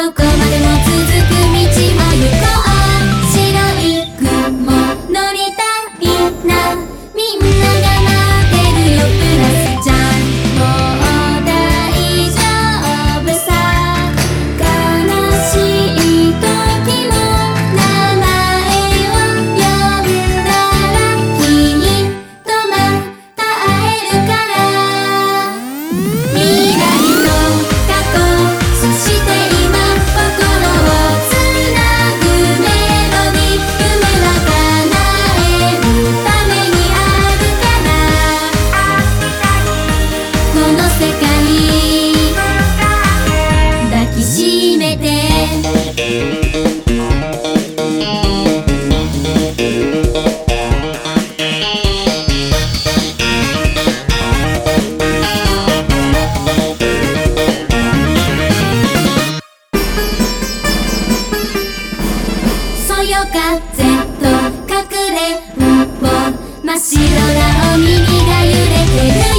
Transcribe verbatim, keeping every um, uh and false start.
どこまでも続く道を行こう。白い雲乗りたいな、みんなが待ってるよ。プラスちゃんもう大丈夫さ。悲しい時も名前を呼んだらきっとまた会えるから。未来と過去、そして今、心をつなぐメロディー。夢は叶えるためにあるから。この世界抱きしめて。そよ風とかくれんぼ、真っ白なお耳が揺れてる。